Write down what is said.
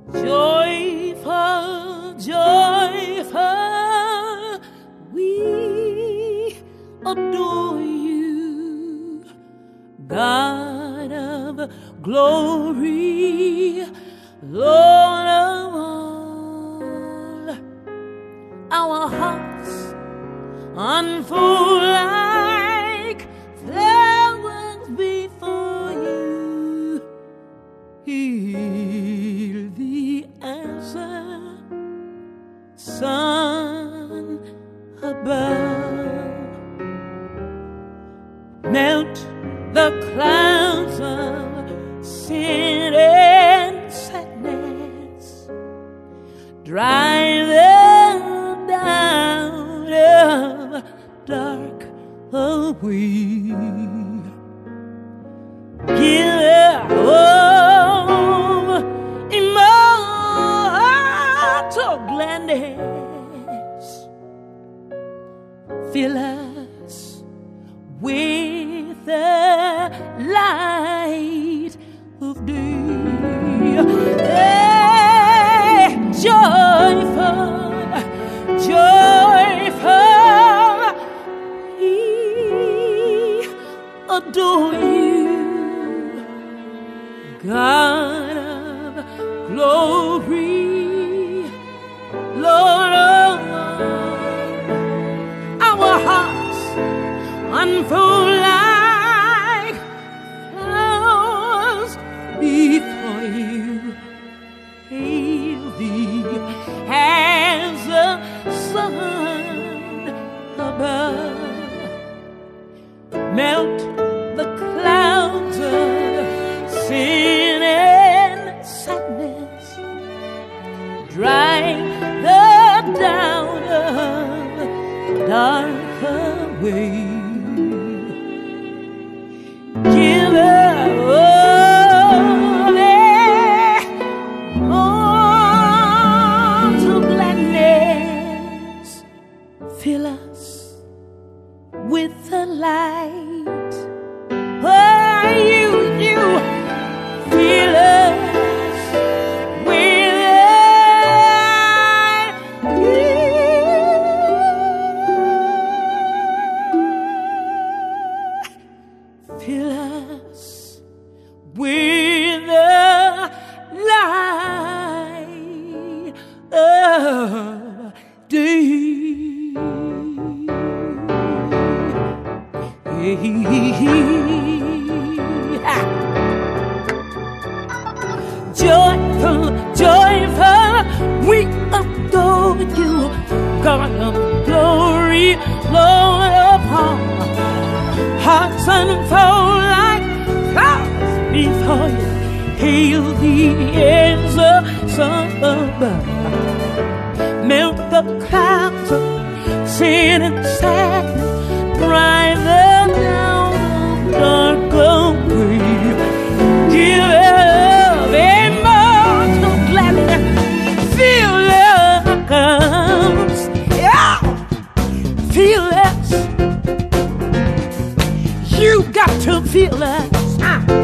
Joyful, joyful, we adore you, God of glory, Lord of all. Our hearts unfold like flowers before you. Hear the answer, sun above. Melt the clouds of sin and sadness, drive them down of dark away. Give them immortal gladness. Fill us with the light of day. Hey, joyful, joyful, we adore you, God of glory, Lord of all. Our hearts unfold like flowers before you. Hail thee as the sun above. Melt the clouds of sin and sadness, drive the down of dark away. Give all to gladness. Fill us with the light. Oh, you fill us with fill us with the light of day. Joyful, joyful, we adore you, God of glory, Lord of all. Hearts unfold like flowers before you. Hail thee as the sun above. Melt the clouds of sin and sadness, drive them down dark away. Give up immortal gladness. Feel us, yeah. Feel us. You got to feel us.